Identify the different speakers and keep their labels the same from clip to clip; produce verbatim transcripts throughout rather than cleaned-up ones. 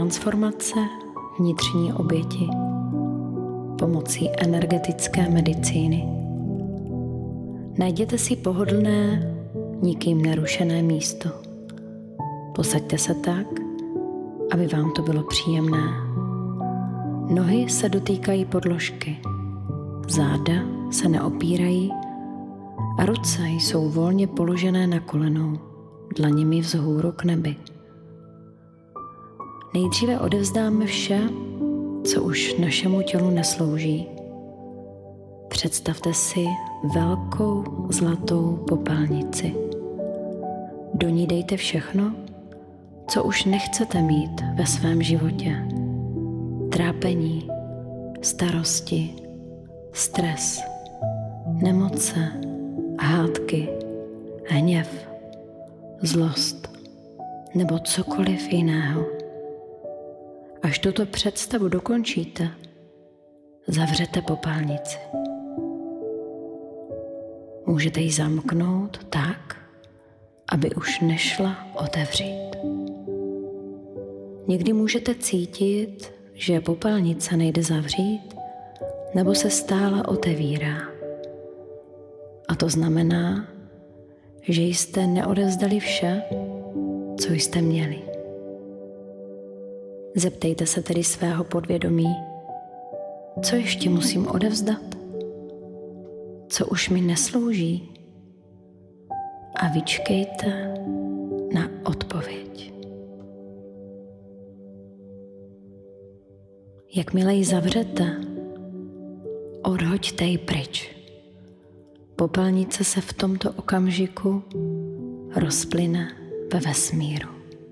Speaker 1: transformace vnitřní oběti pomocí energetické medicíny. Najděte si pohodlné, nikým nerušené místo. Posaďte se tak, aby vám to bylo příjemné. Nohy se dotýkají podložky, záda se neopírají a ruce jsou volně položené na kolenou, dlaněmi vzhůru k nebi. Nejdříve odevzdáme vše, co už našemu tělu neslouží. Představte si velkou zlatou popelnici. Do ní dejte všechno, co už nechcete mít ve svém životě. Trápení, starosti, stres, nemoce, hádky, hněv, zlost nebo cokoliv jiného. Až tuto představu dokončíte, zavřete popelnici. Můžete ji zamknout tak, aby už nešla otevřít. Někdy můžete cítit, že popelnice nejde zavřít nebo se stále otevírá. A to znamená, že jste neodevzdali vše, co jste měli. Zeptejte se tedy svého podvědomí, co ještě musím odevzdat, co už mi neslouží, a vyčkejte na odpověď. Jakmile ji zavřete, odhoďte ji pryč. Popelnice se v tomto okamžiku rozplyne ve vesmíru.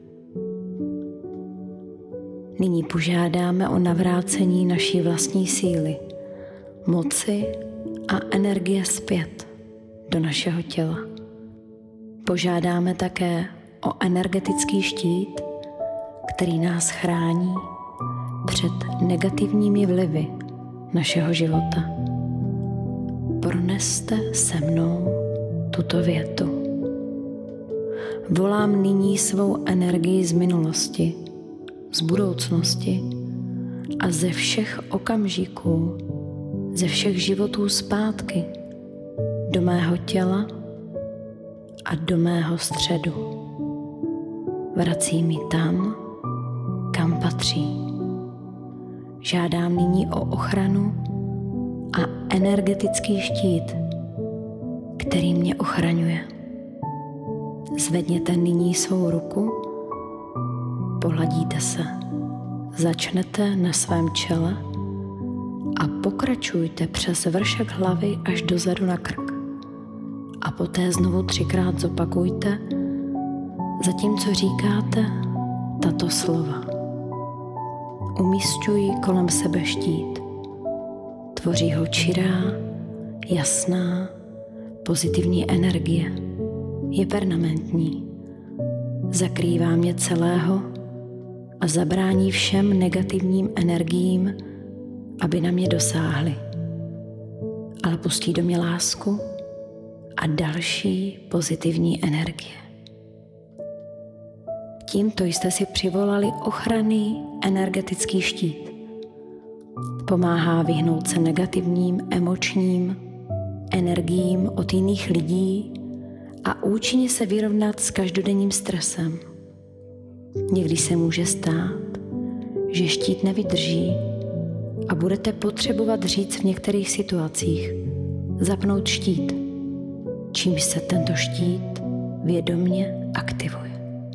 Speaker 1: Nyní požádáme o navrácení naší vlastní síly, moci a energie zpět do našeho těla. Požádáme také o energetický štít, který nás chrání před negativními vlivy našeho života. Proneste se mnou tuto větu. Volám nyní svou energii z minulosti, z budoucnosti a ze všech okamžiků, ze všech životů zpátky do mého těla a do mého středu. Vracím ji tam, kam patří. Žádám nyní o ochranu a energetický štít, který mě ochraňuje. Zvedněte nyní svou ruku, pohladíte se, začnete na svém čele a pokračujte přes vršek hlavy až dozadu na krk. A poté znovu třikrát zopakujte, zatímco říkáte tato slova. Umísťuji kolem sebe štít. Tvoří ho čirá, jasná, pozitivní energie. Je permanentní. Zakrývá mě celého a zabrání všem negativním energiím, aby na mě dosáhly. Ale pustí do mě lásku a další pozitivní energie. Tímto jste si přivolali ochranný energetický štít. Pomáhá vyhnout se negativním, emočním energiím od jiných lidí a účinně se vyrovnat s každodenním stresem. Někdy se může stát, že štít nevydrží a budete potřebovat říct v některých situacích zapnout štít, čímž se tento štít vědomě aktivuje.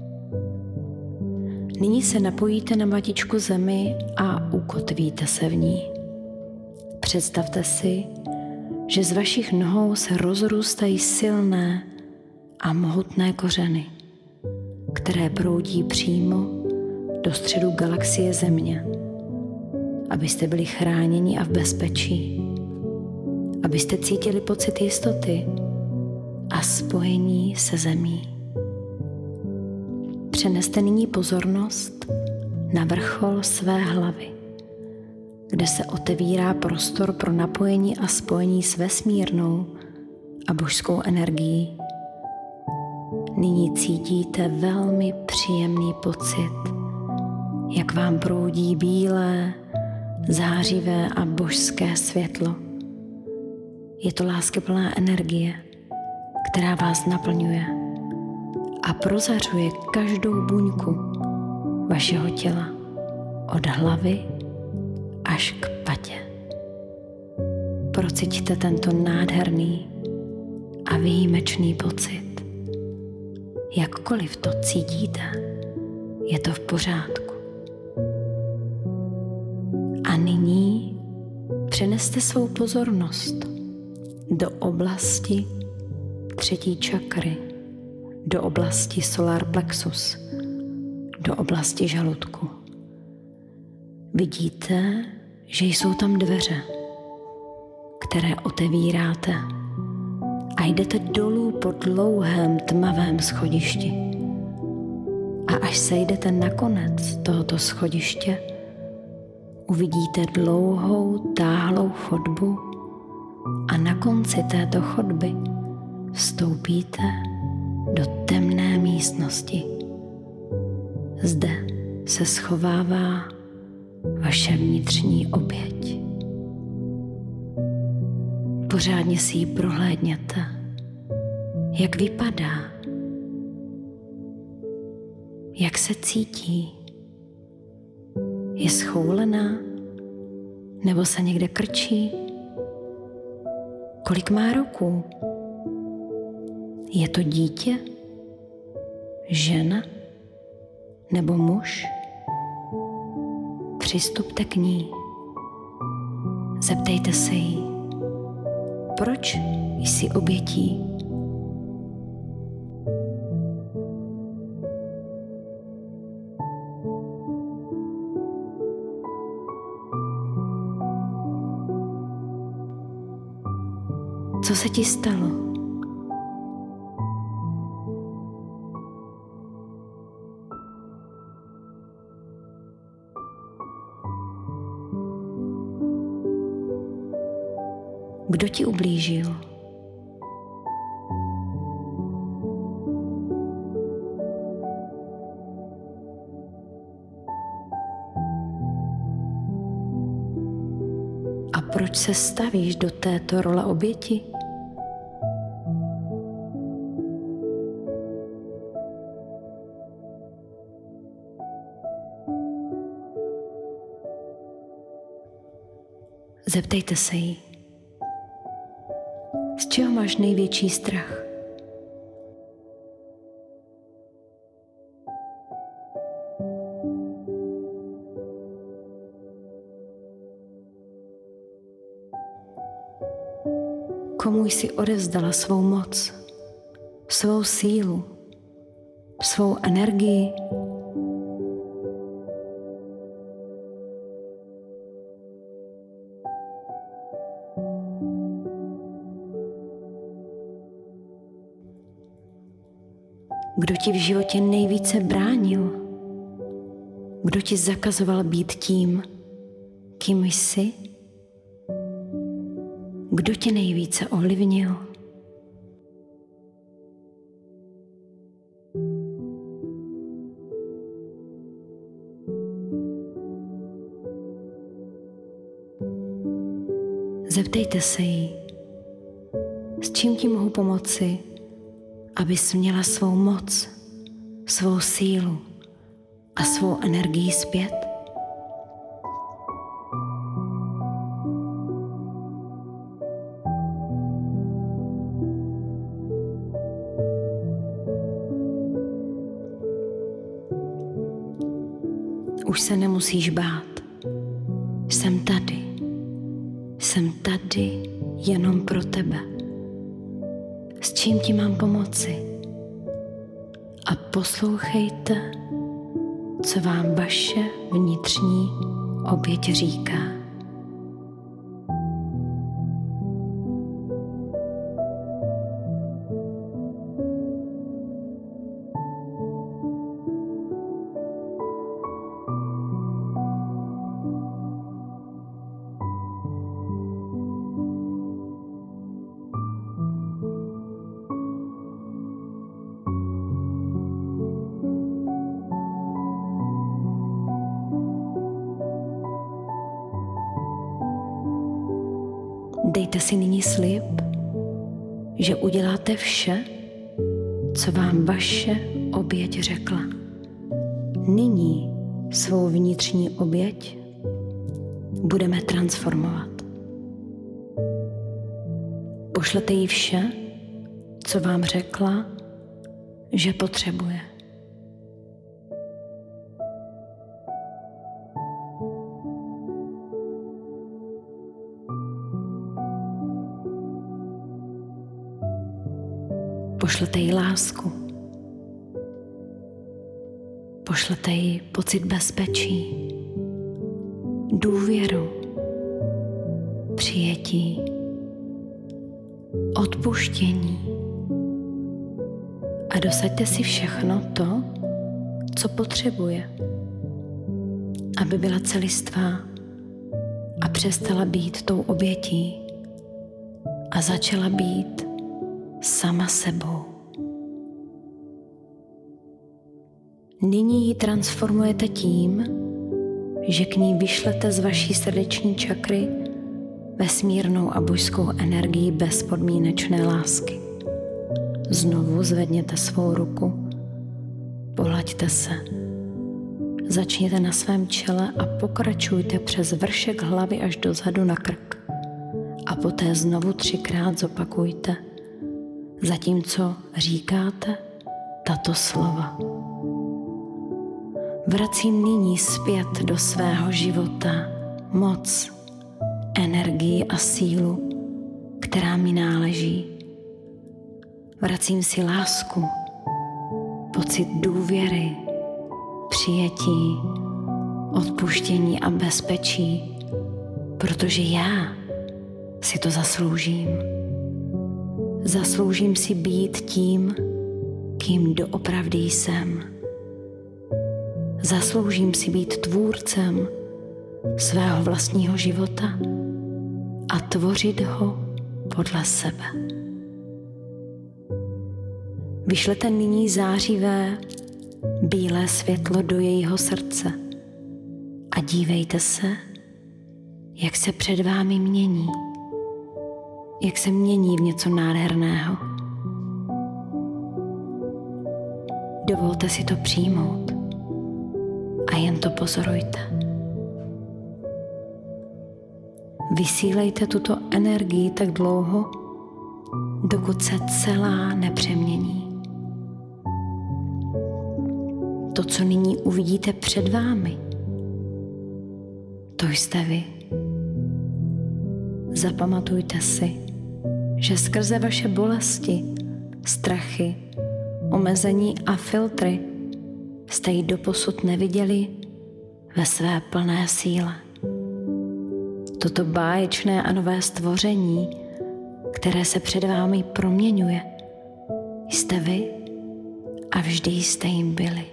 Speaker 1: Nyní se napojíte na matičku Zemi a ukotvíte se v ní. Představte si, že z vašich nohou se rozrůstají silné a mohutné kořeny, které proudí přímo do středu galaxie Země, abyste byli chráněni a v bezpečí, abyste cítili pocit jistoty a spojení se Zemí. Přeneste nyní pozornost na vrchol své hlavy, kde se otevírá prostor pro napojení a spojení s vesmírnou a božskou energií. Nyní cítíte velmi příjemný pocit jak vám proudí bílé, zářivé a božské světlo. Je to láskyplná energie, která vás naplňuje a prozařuje každou buňku vašeho těla od hlavy až k patě. Prociťte tento nádherný a výjimečný pocit. Jakkoliv to cítíte, je to v pořádku. A nyní přeneste svou pozornost do oblasti třetí čakry, do oblasti solar plexus, do oblasti žaludku. Vidíte, že jsou tam dveře, které otevíráte a jdete dolů po dlouhém tmavém schodišti. A až sejdete na konec tohoto schodiště, uvidíte dlouhou, táhlou chodbu a na konci této chodby vstoupíte do temné místnosti. Zde se schovává vaše vnitřní oběť. Pořádně si ji prohlédněte, jak vypadá, jak se cítí. Je schoulená nebo se někde krčí? Kolik má roků? Je to dítě? Žena? Nebo muž? Přistupte k ní. Zeptejte se jí, proč jsi obětí? Co se ti stalo? Kdo ti ublížil? A proč se stavíš do této role oběti? Zeptejte se jí, z čeho máš největší strach? Komu jsi odevzdala svou moc, svou sílu, svou energii? Kdo ti v životě nejvíce bránil? Kdo ti zakazoval být tím, kým jsi? Kdo tě nejvíce ovlivnil? Zeptejte se jí, s čím ti mohu pomoci, abys měla svou moc, svou sílu a svou energii zpět. Už se nemusíš bát. Jsem tady. Jsem tady jenom pro tebe. S čím ti mám pomoci? A poslouchejte, co vám vaše vnitřní oběť říká. Dejte si nyní slib, že uděláte vše, co vám vaše oběť řekla. Nyní svou vnitřní oběť budeme transformovat. Pošlete jí vše, co vám řekla, že potřebuje. Pošlete jí lásku. Pošlete jí pocit bezpečí, důvěru, přijetí, odpuštění. A dosaďte si všechno to, co potřebuje, aby byla celistvá a přestala být tou obětí a začala být sama sebou. Nyní ji transformujete tím, že k ní vyšlete z vaší srdeční čakry vesmírnou a božskou energii bezpodmínečné lásky. Znovu zvedněte svou ruku, pohlaďte se. Začněte na svém čele a pokračujte přes vršek hlavy až dozadu na krk. A poté znovu třikrát zopakujte, zatímco říkáte tato slova. Vracím nyní zpět do svého života moc, energii a sílu, která mi náleží. Vracím si lásku, pocit důvěry, přijetí, odpuštění a bezpečí, protože já si to zasloužím. Zasloužím si být tím, kým doopravdy jsem. Zasloužím si být tvůrcem svého vlastního života a tvořit ho podle sebe. Vyšlete nyní zářivé, bílé světlo do jejího srdce a dívejte se, jak se před vámi mění, jak se mění v něco nádherného. Dovolte si to přijmout a jen to pozorujte. Vysílejte tuto energii tak dlouho, dokud se celá nepřemění. To, co nyní uvidíte před vámi, to jste vy. Zapamatujte si, že skrze vaše bolesti, strachy, omezení a filtry jste ji doposud neviděli ve své plné síle. Toto báječné a nové stvoření, které se před vámi proměňuje, jste vy a vždy jste jim byli.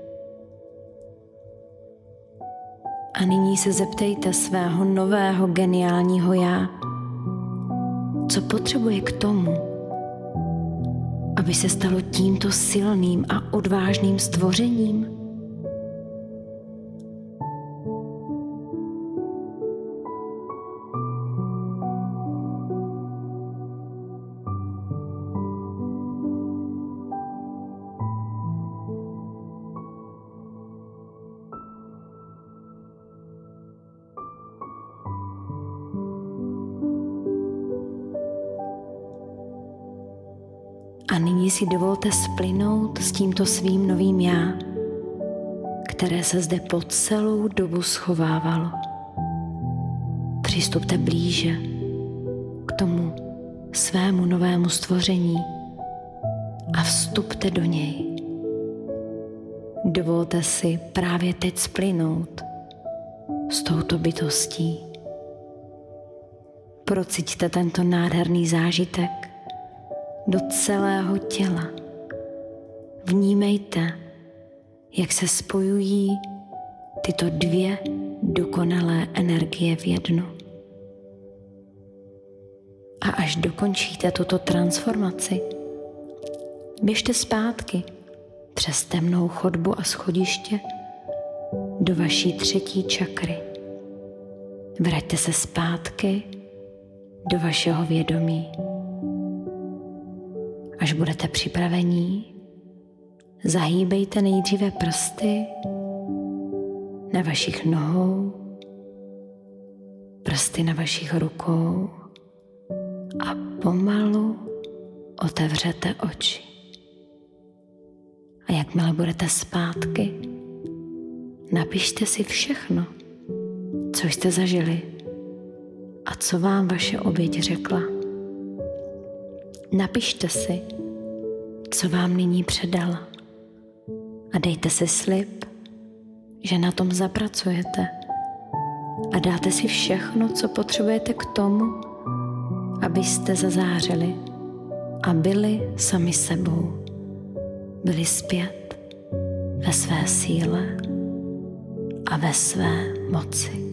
Speaker 1: A nyní se zeptejte svého nového geniálního já, co potřebuje k tomu, aby se stalo tímto silným a odvážným stvořením. A nyní si dovolte splynout s tímto svým novým já, které se zde po celou dobu schovávalo. Přistupte blíže k tomu svému novému stvoření a vstupte do něj. Dovolte si právě teď splynout s touto bytostí. Prociťte tento nádherný zážitek do celého těla. Vnímejte, jak se spojují tyto dvě dokonalé energie v jednu. A až dokončíte tuto transformaci, běžte zpátky přes temnou chodbu a schodiště do vaší třetí čakry. Vraťte se zpátky do vašeho vědomí. Až budete připravení, zahýbejte nejdříve prsty na vašich nohou, prsty na vašich rukou a pomalu otevřete oči. A jakmile budete zpátky, napište si všechno, co jste zažili a co vám vaše oběť řekla. Napište si, co vám nyní předala a dejte si slib, že na tom zapracujete a dáte si všechno, co potřebujete k tomu, abyste zazářili a byli sami sebou. Byli zpět ve své síle a ve své moci.